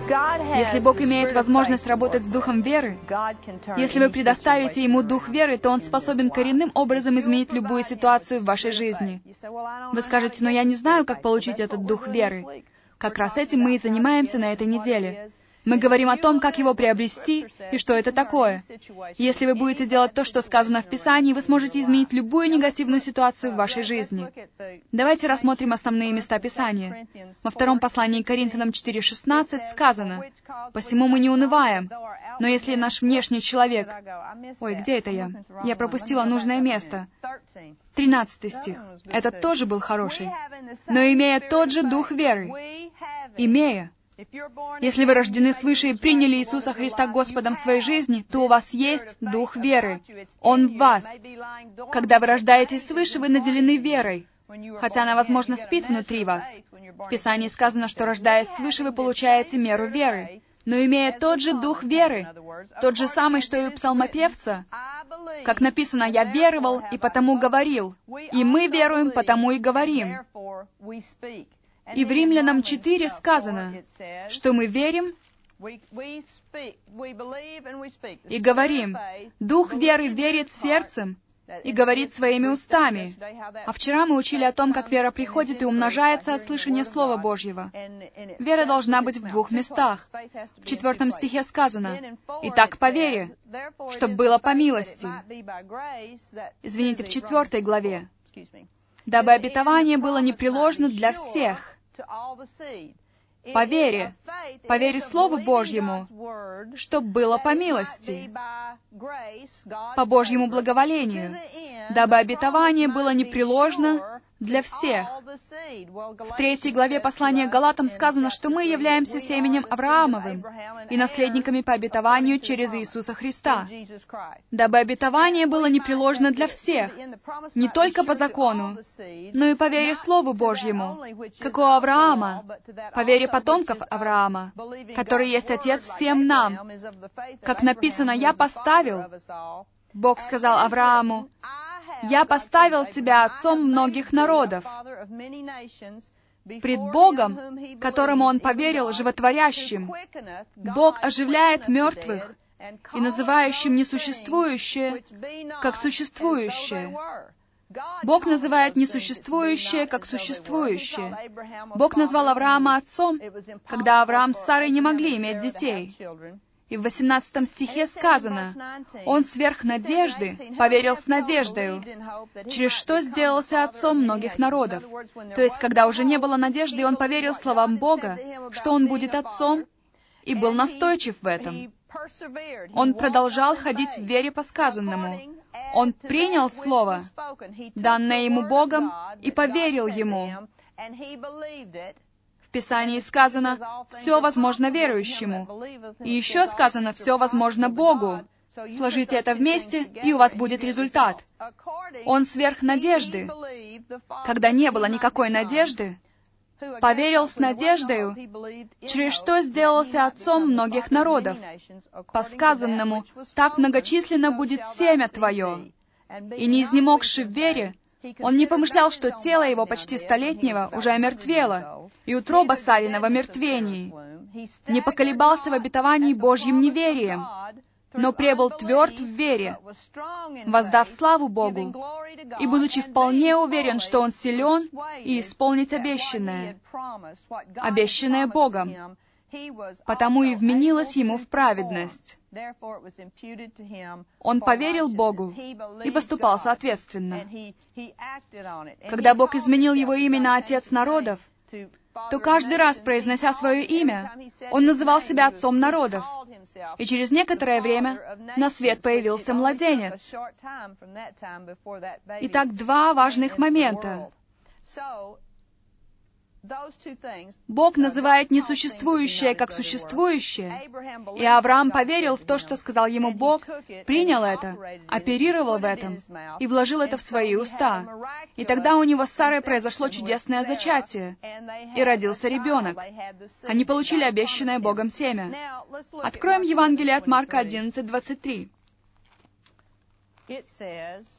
Если Бог имеет возможность работать с духом веры, если вы предоставите Ему дух веры, то Он способен коренным образом изменить любую ситуацию в вашей жизни. Вы скажете, но я не знаю, как получить этот дух веры. Как раз этим мы и занимаемся на этой неделе. Мы говорим о том, как его приобрести и что это такое. Если вы будете делать то, что сказано в Писании, вы сможете изменить любую негативную ситуацию в вашей жизни. Давайте рассмотрим основные места Писания. Во втором послании к Коринфянам 4:16 сказано: «Посему мы не унываем, но если наш внешний человек...» Ой, где это я? Я пропустила нужное место. 13 стих. Этот тоже был хороший. «Но имея тот же дух веры...» Имея. Если вы рождены свыше и приняли Иисуса Христа Господом в своей жизни, то у вас есть дух веры. Он в вас. Когда вы рождаетесь свыше, вы наделены верой, хотя она, возможно, спит внутри вас. В Писании сказано, что, рождаясь свыше, вы получаете меру веры. Но имея тот же дух веры, тот же самый, что и у псалмопевца, как написано, «Я веровал, и потому говорил», и мы веруем, потому и говорим. И в Римлянам 4 сказано, что мы верим и говорим. Дух веры верит сердцем и говорит своими устами. А вчера мы учили о том, как вера приходит и умножается от слышания Слова Божьего. Вера должна быть в 2 местах. В 4 стихе сказано: «Итак, по вере, чтобы было по милости». Извините, в 4 главе. «Дабы обетование было непреложно для всех». По вере Слову Божьему, чтоб было по милости, по Божьему благоволению, дабы обетование было непреложно для всех. В 3 главе послания к Галатам сказано, что мы являемся семенем Авраамовым и наследниками по обетованию через Иисуса Христа, дабы обетование было непреложно для всех, не только по закону, но и по вере Слову Божьему, как у Авраама, по вере потомков Авраама, который есть Отец всем нам. Как написано, «Я поставил», Бог сказал Аврааму, «Я поставил тебя отцом многих народов». Пред Богом, которому он поверил, животворящим, Бог оживляет мертвых и называющим несуществующее, как существующее. Бог называет несуществующее, как существующее. Бог назвал Авраама отцом, когда Авраам с Сарой не могли иметь детей. И в 18 стихе сказано, «Он сверх надежды поверил с надеждою, через что сделался отцом многих народов». То есть, когда уже не было надежды, он поверил словам Бога, что он будет отцом, и был настойчив в этом. Он продолжал ходить в вере по сказанному. Он принял слово, данное ему Богом, и поверил ему. В Писании сказано, «Все возможно верующему». И еще сказано, «Все возможно Богу». Сложите это вместе, и у вас будет результат. Он сверх надежды. Когда не было никакой надежды, поверил с надеждою, через что сделался отцом многих народов. По сказанному, «Так многочисленно будет семя твое». И не изнемогши в вере, он не помышлял, что тело его почти столетнего уже омертвело, и утроба Сарина в омертвении. Не поколебался в обетовании Божьим неверием, но пребыл тверд в вере, воздав славу Богу, и будучи вполне уверен, что он силен и исполнить обещанное Богом, потому и вменилось ему в праведность. Он поверил Богу и поступал соответственно. Когда Бог изменил его имя на Отец народов, то каждый раз, произнося свое имя, он называл себя Отцом народов. И через некоторое время на свет появился младенец. Итак, 2 важных момента. Бог называет несуществующее как существующее, и Авраам поверил в то, что сказал ему Бог, принял это, оперировал в этом и вложил это в свои уста. И тогда у него с Сарой произошло чудесное зачатие, и родился ребенок. Они получили обещанное Богом семя. Откроем Евангелие от Марка 11:23.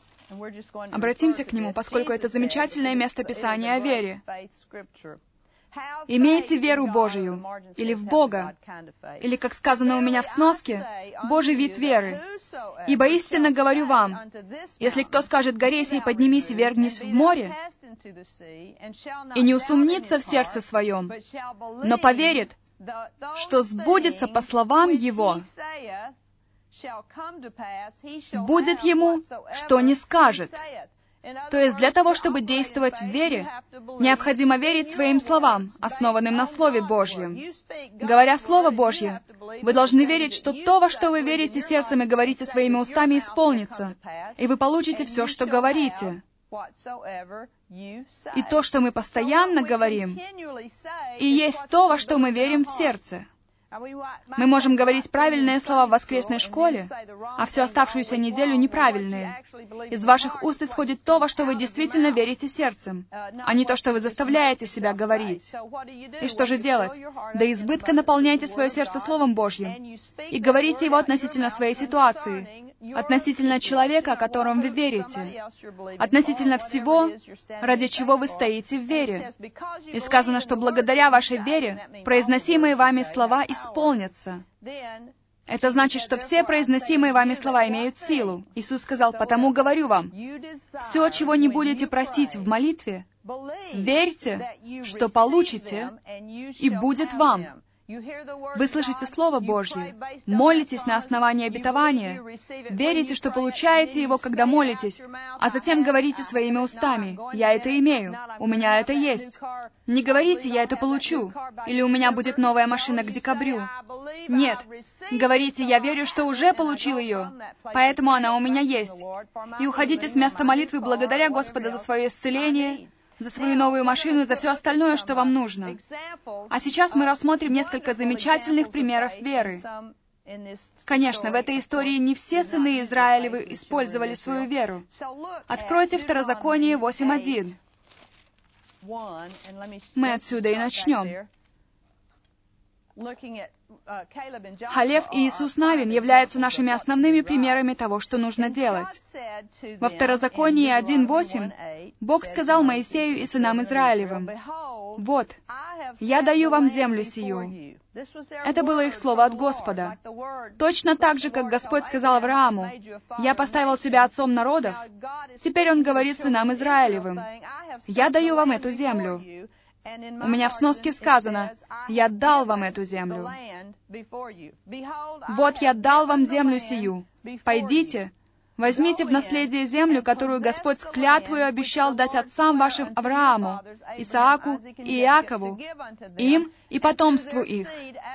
Обратимся к нему, поскольку это замечательное место Писания о вере. Имейте веру Божию, или в Бога, или, как сказано у меня в сноске, Божий вид веры. Ибо истинно говорю вам, если кто скажет горе сей, поднимись и вергнись в море, и не усомнится в сердце своем, но поверит, что сбудется по словам его, будет ему, что не скажет. То есть для того, чтобы действовать в вере, необходимо верить своим словам, основанным на Слове Божьем. Говоря Слово Божье, вы должны верить, что то, во что вы верите сердцем и говорите своими устами, исполнится, и вы получите все, что говорите. И то, что мы постоянно говорим, и есть то, во что мы верим в сердце. Мы можем говорить правильные слова в воскресной школе, а всю оставшуюся неделю неправильные. Из ваших уст исходит то, во что вы действительно верите сердцем, а не то, что вы заставляете себя говорить. И что же делать? До избытка наполняйте свое сердце Словом Божьим и говорите его относительно своей ситуации, относительно человека, о котором вы верите, относительно всего, ради чего вы стоите в вере. И сказано, что благодаря вашей вере произносимые вами слова исполнятся. Это значит, что все произносимые вами слова имеют силу. Иисус сказал, «Потому говорю вам, все, чего не будете просить в молитве, верьте, что получите, и будет вам». Вы слышите Слово Божье, молитесь на основании обетования, верите, что получаете его, когда молитесь, а затем говорите своими устами, «Я это имею, у меня это есть». Не говорите, «Я это получу», или «У меня будет новая машина к декабрю». Нет. Говорите, «Я верю, что уже получил ее, поэтому она у меня есть». И уходите с места молитвы благодаря Господа за свое исцеление, за свою новую машину и за все остальное, что вам нужно. А сейчас мы рассмотрим несколько замечательных примеров веры. Конечно, в этой истории не все сыны Израилевы использовали свою веру. Откройте Второзаконие 8:1. Мы отсюда и начнем. Халев и Иисус Навин являются нашими основными примерами того, что нужно делать. Во Второзаконии 1:8 Бог сказал Моисею и сынам Израилевым, «Вот, я даю вам землю сию». Это было их слово от Господа. Точно так же, как Господь сказал Аврааму, «Я поставил тебя отцом народов», теперь Он говорит сынам Израилевым, «Я даю вам эту землю». У меня в сноске сказано, «Я дал вам эту землю». «Вот я дал вам землю сию. Пойдите, возьмите в наследие землю, которую Господь с клятвою обещал дать отцам вашим Аврааму, Исааку и Иакову, им и потомству их».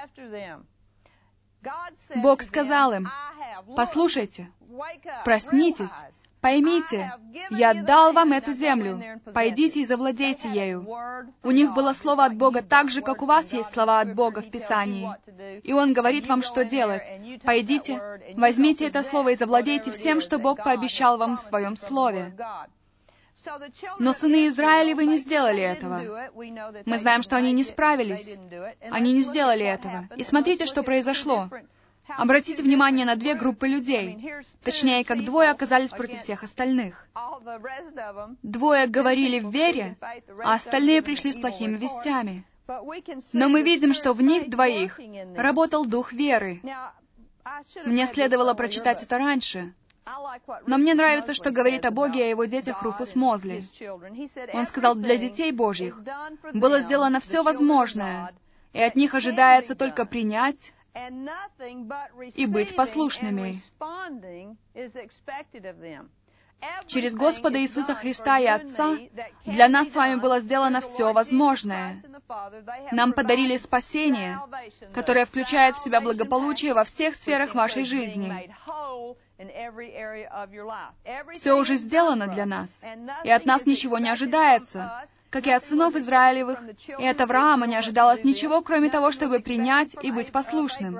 Бог сказал им, «Послушайте, проснитесь, поймите, я дал вам эту землю, пойдите и завладейте ею». У них было слово от Бога так же, как у вас есть слова от Бога в Писании. И Он говорит вам, что делать. Пойдите, возьмите это слово и завладейте всем, что Бог пообещал вам в Своем Слове. Но сыны Израилевы не сделали этого. Мы знаем, что они не справились. Они не сделали этого. И смотрите, что произошло. Обратите внимание на две группы людей. Точнее, как двое оказались против всех остальных. Двое говорили в вере, а остальные пришли с плохими вестями. Но мы видим, что в них двоих работал дух веры. Мне следовало прочитать это раньше. Но мне нравится, что говорит о Боге и о Его детях Руфус Мозли. Он сказал, для детей Божьих было сделано все возможное, и от них ожидается только принять и быть послушными. Через Господа Иисуса Христа и Отца для нас с вами было сделано все возможное. Нам подарили спасение, которое включает в себя благополучие во всех сферах вашей жизни. Все уже сделано для нас, и от нас ничего не ожидается. Как и от сынов Израилевых, и от Авраама не ожидалось ничего, кроме того, чтобы принять и быть послушным.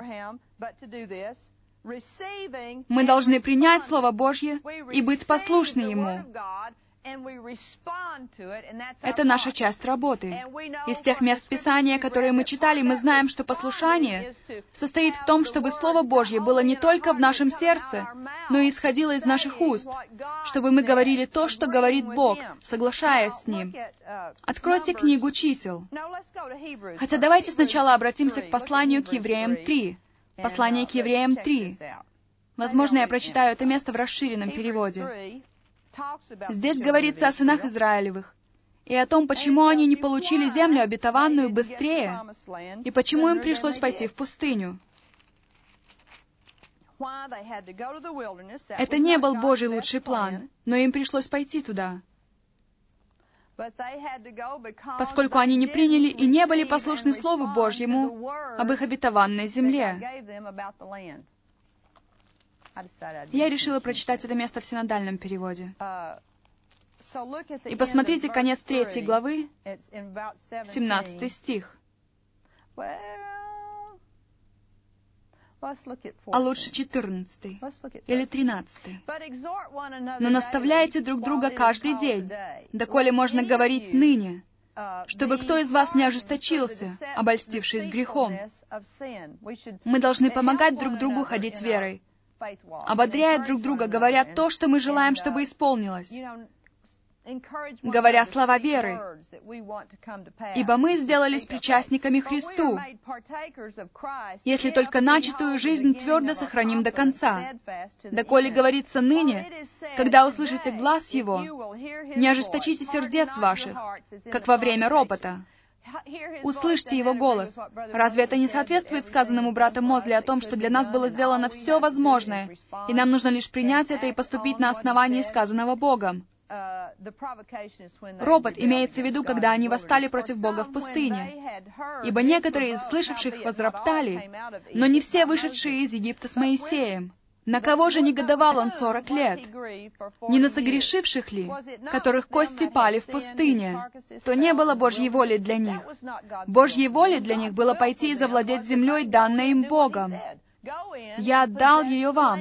Мы должны принять Слово Божье и быть послушны Ему. Это наша часть работы. Из тех мест Писания, которые мы читали, мы знаем, что послушание состоит в том, чтобы Слово Божье было не только в нашем сердце, но и исходило из наших уст, чтобы мы говорили то, что говорит Бог, соглашаясь с Ним. Откройте книгу Чисел. Хотя давайте сначала обратимся к посланию к Евреям 3. Послание к Евреям 3. Возможно, я прочитаю это место в расширенном переводе. Здесь говорится о сынах Израилевых и о том, почему они не получили землю обетованную быстрее, и почему им пришлось пойти в пустыню. Это не был Божий лучший план, но им пришлось пойти туда, поскольку они не приняли и не были послушны Слову Божьему об их обетованной земле. Я решила прочитать это место в синодальном переводе. И посмотрите конец 3 главы, 17 стих. А лучше 14 или 13. «Но наставляйте друг друга каждый день, доколе можно говорить ныне, чтобы кто из вас не ожесточился, обольстившись грехом». Мы должны помогать друг другу ходить верой, ободряя друг друга, говоря то, что мы желаем, чтобы исполнилось, говоря слова веры, ибо мы сделались причастниками Христу, если только начатую жизнь твердо сохраним до конца. Доколе говорится ныне, когда услышите глас Его, не ожесточите сердец ваших, как во время ропота. Услышьте Его голос. Разве это не соответствует сказанному братом Мозли о том, что для нас было сделано все возможное, и нам нужно лишь принять это и поступить на основании сказанного Богом? Ропот имеется в виду, когда они восстали против Бога в пустыне. Ибо некоторые из слышавших возроптали, но не все вышедшие из Египта с Моисеем. На кого же негодовал он 40 лет? Не на согрешивших ли, которых кости пали в пустыне? То не было Божьей воли для них. Божьей волей для них было пойти и завладеть землей, данной им Богом. «Я отдал ее вам».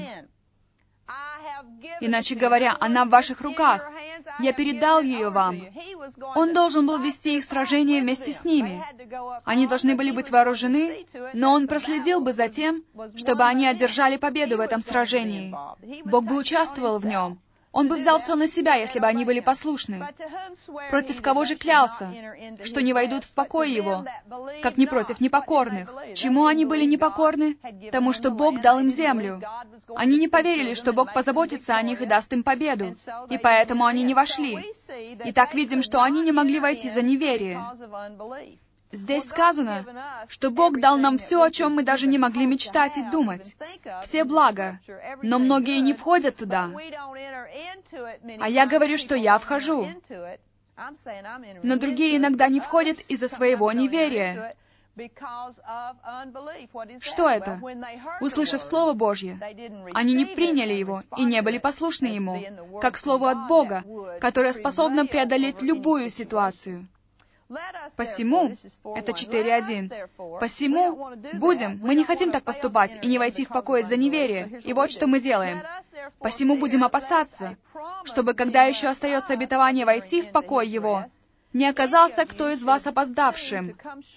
Иначе говоря, она в ваших руках. Я передал ее вам. Он должен был вести их сражение вместе с ними. Они должны были быть вооружены, но он проследил бы за тем, чтобы они одержали победу в этом сражении. Бог бы участвовал в нем. Он бы взял все на себя, если бы они были послушны. Против кого же клялся, что не войдут в покой Его, как не против непокорных? Чему они были непокорны? Тому, что Бог дал им землю. Они не поверили, что Бог позаботится о них и даст им победу, и поэтому они не вошли. Итак, видим, что они не могли войти за неверие. Здесь сказано, что Бог дал нам все, о чем мы даже не могли мечтать и думать. Все блага. Но многие не входят туда. А я говорю, что я вхожу. Но другие иногда не входят из-за своего неверия. Что это? Услышав Слово Божье, они не приняли его и не были послушны ему, как Слову от Бога, которое способно преодолеть любую ситуацию. Посему, это 4.1, посему мы не хотим так поступать и не войти в покой из-за неверия, и вот что мы делаем. Посему будем опасаться, чтобы, когда еще остается обетование войти в покой его, не оказался кто из вас опоздавшим.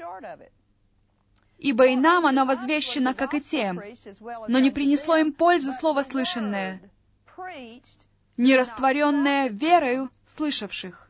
Ибо и нам оно возвещено, как и тем, но не принесло им пользы слово слышанное, не растворенное верою слышавших.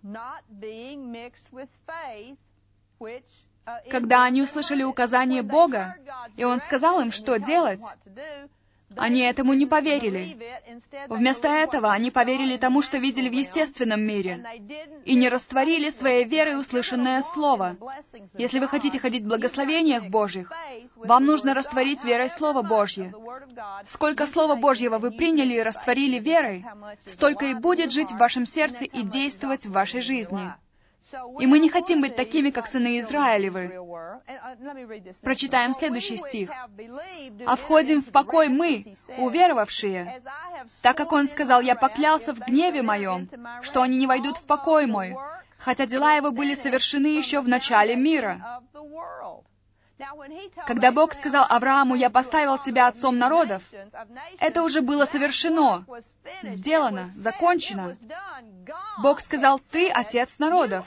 Когда они услышали указание Бога, и Он сказал им, что делать, они этому не поверили. Вместо этого они поверили тому, что видели в естественном мире, и не растворили своей верой услышанное Слово. Если вы хотите ходить в благословениях Божьих, вам нужно растворить верой Слово Божье. Сколько Слова Божьего вы приняли и растворили верой, столько и будет жить в вашем сердце и действовать в вашей жизни. И мы не хотим быть такими, как сыны Израилевы. Прочитаем следующий стих. «А входим в покой мы, уверовавшие, так как Он сказал, я поклялся в гневе моем, что они не войдут в покой мой, хотя дела Его были совершены еще в начале мира». Когда Бог сказал Аврааму: «Я поставил тебя отцом народов», это уже было совершено, сделано, закончено. Бог сказал: «Ты отец народов».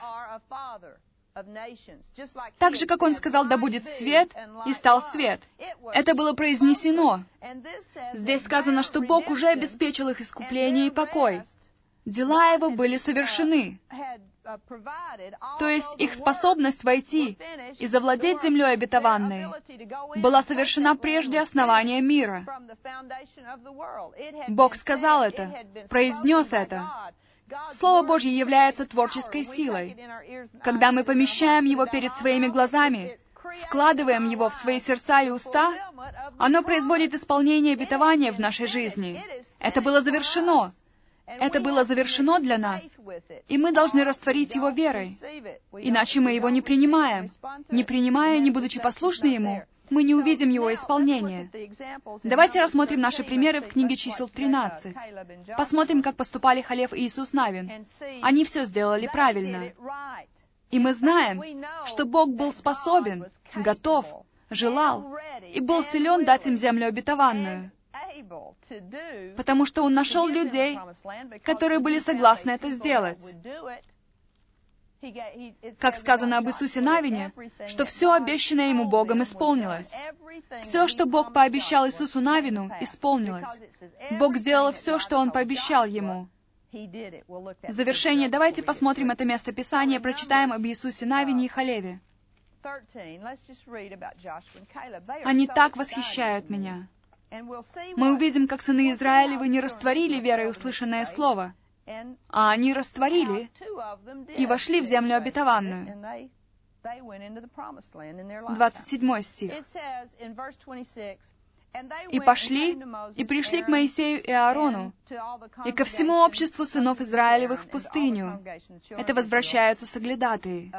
Так же, как Он сказал: «Да будет свет», и стал свет. Это было произнесено. Здесь сказано, что Бог уже обеспечил их искупление и покой. Дела Его были совершены. То есть их способность войти и завладеть землей обетованной была совершена прежде основания мира. Бог сказал это, произнес это. Слово Божье является творческой силой. Когда мы помещаем его перед своими глазами, вкладываем его в свои сердца и уста, оно производит исполнение обетования в нашей жизни. Это было завершено. Это было завершено для нас, и мы должны растворить его верой. Иначе мы его не принимаем. Не принимая, не будучи послушны ему, мы не увидим его исполнения. Давайте рассмотрим наши примеры в книге Чисел 13. Посмотрим, как поступали Халев и Иисус Навин. Они все сделали правильно. И мы знаем, что Бог был способен, готов, желал и был силен дать им землю обетованную, потому что Он нашел людей, которые были согласны это сделать. Как сказано об Иисусе Навине, что все обещанное Ему Богом исполнилось. Все, что Бог пообещал Иисусу Навину, исполнилось. Бог сделал все, что Он пообещал Ему. В завершение давайте посмотрим это место Писания, прочитаем об Иисусе Навине и Халеве. Они так восхищают меня. Мы увидим, как сыны Израилевы не растворили верой услышанное слово, а они растворили и вошли в землю обетованную. 27 стих. «И пошли, и пришли к Моисею и Аарону, и ко всему обществу сынов Израилевых в пустыню». Это возвращаются соглядатые.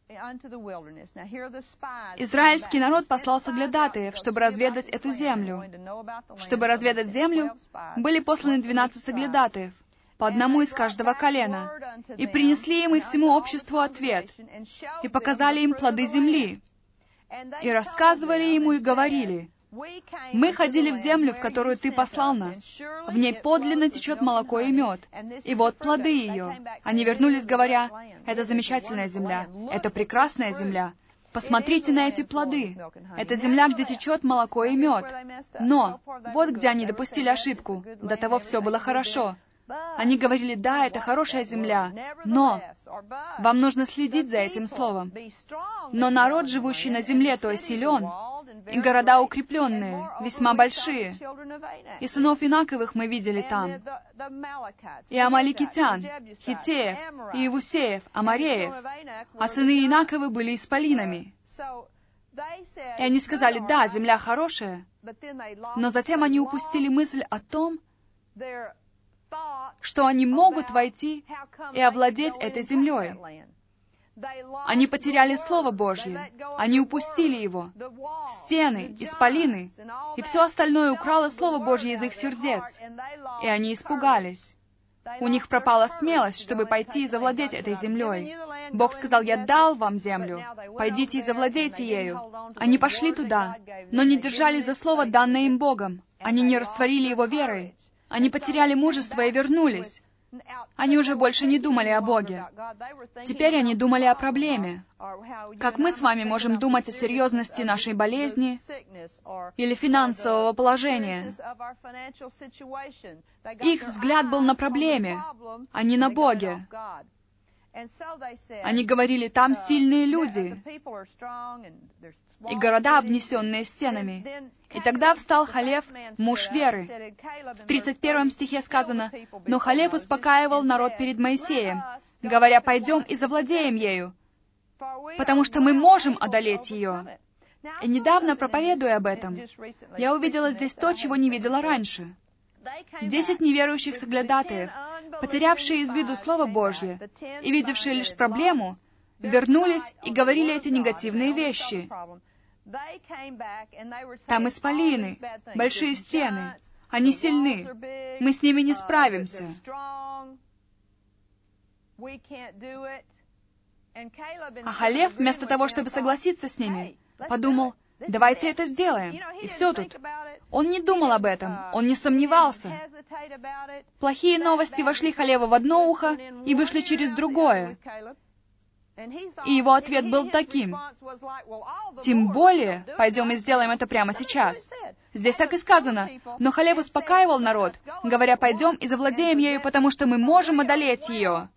Израильский народ послал соглядатаев, чтобы разведать эту землю. Чтобы разведать землю, были посланы 12 соглядатаев, по одному из каждого колена, и принесли им и всему обществу ответ, и показали им плоды земли, и рассказывали ему и говорили: «Мы ходили в землю, в которую ты послал нас. В ней подлинно течет молоко и мед. И вот плоды ее». Они вернулись, говоря: «Это замечательная земля, это прекрасная земля. Посмотрите на эти плоды. Это земля, где течет молоко и мед». Но вот где они допустили ошибку. До того все было хорошо. Они говорили: «Да, это хорошая земля, но...» Вам нужно следить за этим словом. «Но народ, живущий на земле, той силен, и города укрепленные, весьма большие. И сынов Инаковых мы видели там, и амаликитян, хиттеев, и иевусеев, амореев, а сыны Инаковы были исполинами». И они сказали: «Да, земля хорошая», но затем они упустили мысль о том, что они могут войти и овладеть этой землей. Они потеряли Слово Божье, они упустили его. Стены, исполины и все остальное украло Слово Божье из их сердец, и они испугались. У них пропала смелость, чтобы пойти и завладеть этой землей. Бог сказал: «Я дал вам землю, пойдите и завладейте ею». Они пошли туда, но не держались за слово, данное им Богом. Они не растворили его верой. Они потеряли мужество и вернулись. Они уже больше не думали о Боге. Теперь они думали о проблеме. Как мы с вами можем думать о серьезности нашей болезни или финансового положения? Их взгляд был на проблеме, а не на Боге. Они говорили: «Там сильные люди, и города, обнесенные стенами». И тогда встал Халев, муж веры. В 31 стихе сказано: «Но Халев успокаивал народ перед Моисеем, говоря: пойдем и завладеем ею, потому что мы можем одолеть ее». И недавно, проповедуя об этом, я увидела здесь то, чего не видела раньше. 10 неверующих соглядатаев, потерявшие из виду Слово Божье и видевшие лишь проблему, вернулись и говорили эти негативные вещи. Там исполины, большие стены, они сильны, мы с ними не справимся. А Халев, вместо того, чтобы согласиться с ними, подумал, давайте это сделаем, и все тут. Он не думал об этом, он не сомневался. Плохие новости вошли Халеву в одно ухо и вышли через другое. И его ответ был таким: «Тем более, пойдем и сделаем это прямо сейчас». Здесь так и сказано. Но Халев успокаивал народ, говоря, пойдем и завладеем ею, потому что мы можем одолеть ее.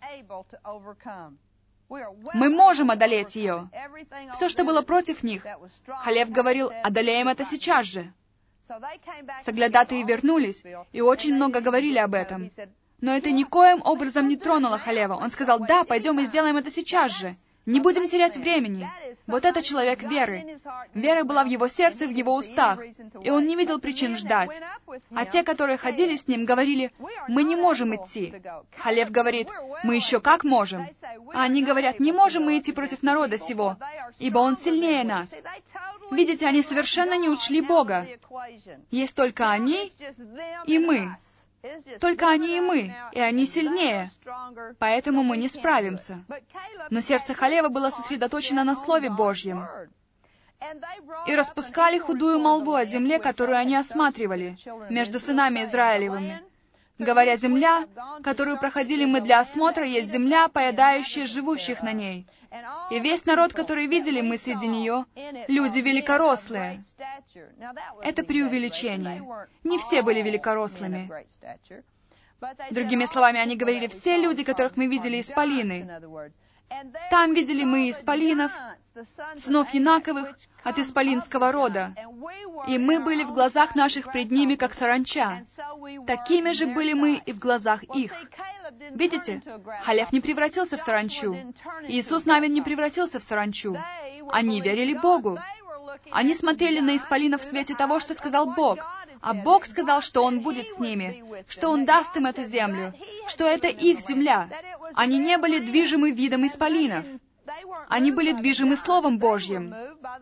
Мы можем одолеть ее. Все, что было против них, Халев говорил, одолеем это сейчас же. Соглядатые вернулись, и очень много говорили об этом. Но это никоим образом не тронуло Халева. Он сказал, да, пойдем и сделаем это сейчас же. Не будем терять времени. Вот это человек веры. Вера была в его сердце, в его устах, и он не видел причин ждать. А те, которые ходили с ним, говорили, мы не можем идти. Халев говорит, мы еще как можем. А они говорят, не можем мы идти против народа сего, ибо он сильнее нас. Видите, они совершенно не учли Бога. Есть только они и мы. Только они и мы, и они сильнее, поэтому мы не справимся. Но сердце Халева было сосредоточено на Слове Божьем. И распускали худую молву о земле, которую они осматривали, между сынами Израилевыми, говоря, земля, которую проходили мы для осмотра, есть земля, поедающая живущих на ней. И весь народ, который видели мы среди нее, люди великорослые. Это преувеличение. Не все были великорослыми. Другими словами, они говорили, все люди, которых мы видели, исполины. Там видели мы исполинов, сынов Янаковых, от исполинского рода. И мы были в глазах наших пред ними, как саранча. Такими же были мы и в глазах их. Видите, Халев не превратился в саранчу. Иисус Навин не превратился в саранчу. Они верили Богу. Они смотрели на исполинов в свете того, что сказал Бог. А Бог сказал, что Он будет с ними, что Он даст им эту землю, что это их земля. Они не были движимы видом исполинов. Они были движимы Словом Божьим.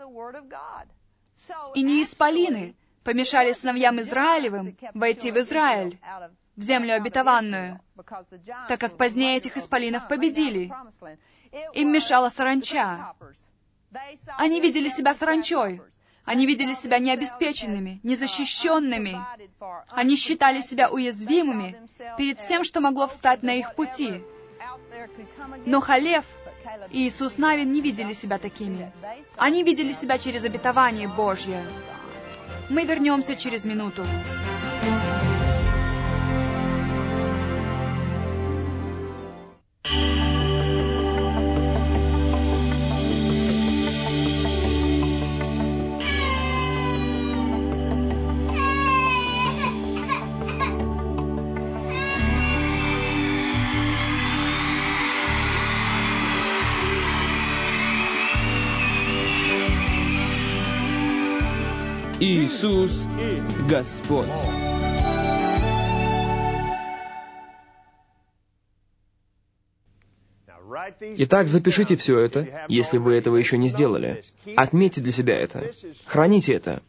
И не исполины помешали сыновьям Израилевым войти в Израиль, в землю обетованную, так как позднее этих исполинов победили. Им мешала саранча. Они видели себя саранчой. Они видели себя необеспеченными, незащищенными. Они считали себя уязвимыми перед всем, что могло встать на их пути. Но Халев и Иисус Навин не видели себя такими. Они видели себя через обетование Божье. Мы вернемся через минуту. Иисус Господь. Итак, запишите все это, если вы этого еще не сделали. Отметьте для себя это. Храните это.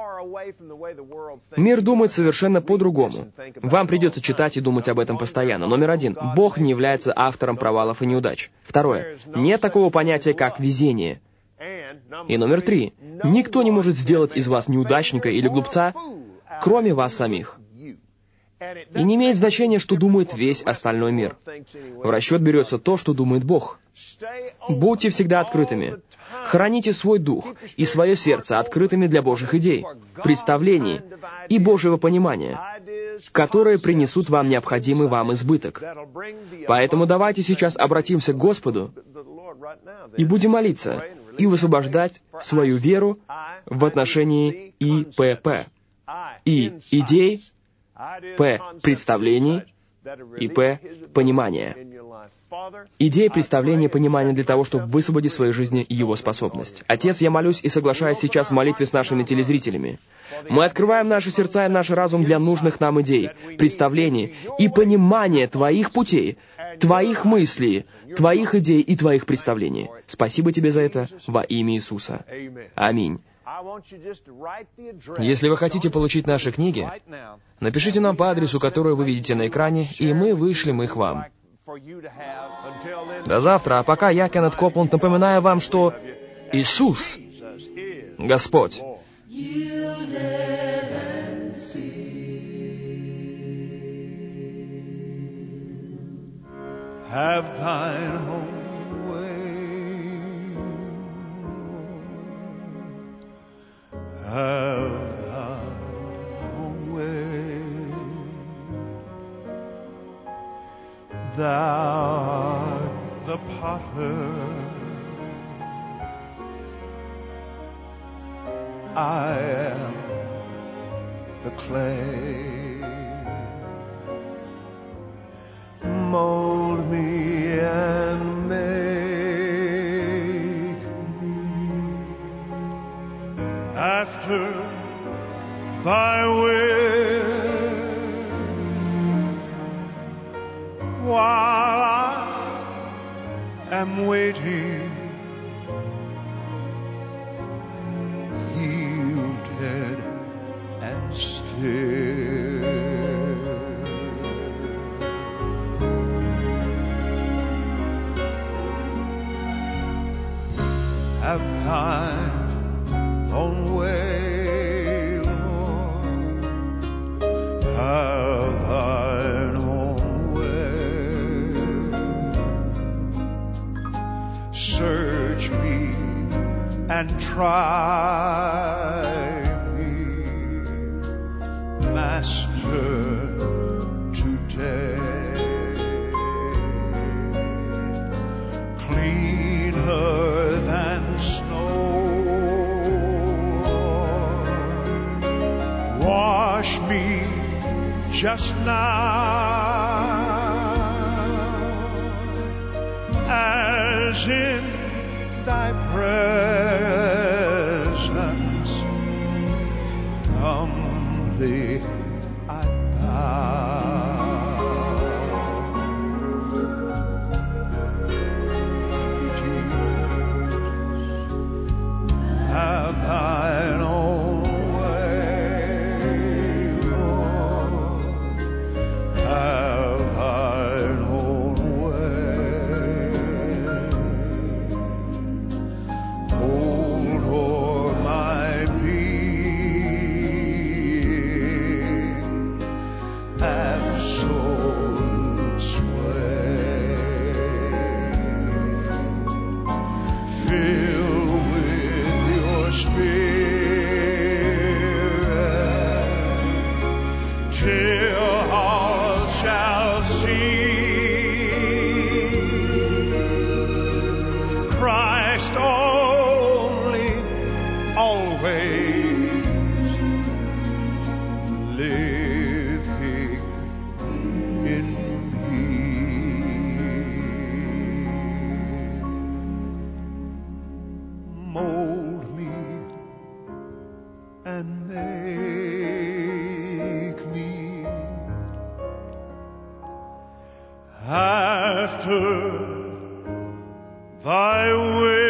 Мир думает совершенно по-другому. Вам придется читать и думать об этом постоянно. Номер 1. Бог не является автором провалов и неудач. Второе. Нет такого понятия, как везение. И номер 3. Никто не может сделать из вас неудачника или глупца, кроме вас самих. И не имеет значения, что думает весь остальной мир. В расчет берется то, что думает Бог. Будьте всегда открытыми. Храните свой дух и свое сердце открытыми для Божьих идей, представлений и Божьего понимания, которые принесут вам необходимый вам избыток. Поэтому давайте сейчас обратимся к Господу и будем молиться и высвобождать свою веру в отношении ИПП. И идей, П представлений и П понимания. Идея, представления, понимания для того, чтобы высвободить в своей жизни Его способность. Отец, я молюсь и соглашаюсь сейчас в молитве с нашими телезрителями. Мы открываем наши сердца и наш разум для нужных нам идей, представлений и понимания Твоих путей, Твоих мыслей, Твоих идей и Твоих представлений. Спасибо Тебе за это во имя Иисуса. Аминь. Если вы хотите получить наши книги, напишите нам по адресу, который вы видите на экране, и мы вышлем их вам. До завтра, а пока я, Кеннет Копланд, напоминаю вам, что Иисус Господь. Have thine own way, Lord. Have thine own way. Thou art the potter, I am the clay. Mold me and make me after thy will, while I am waiting, yielded and still. Have thine own way, Lord. Have thine own way. Search me and try me, Master, today. Cleaner than snow, wash me just now, as in thy presence humbly I bow. Have thine own way, Lord. Have thine own way. Hold o'er my being absolute sway. Fill with your Spirit till all shall see Christ only, always living in me. Mold me and make me after thy will.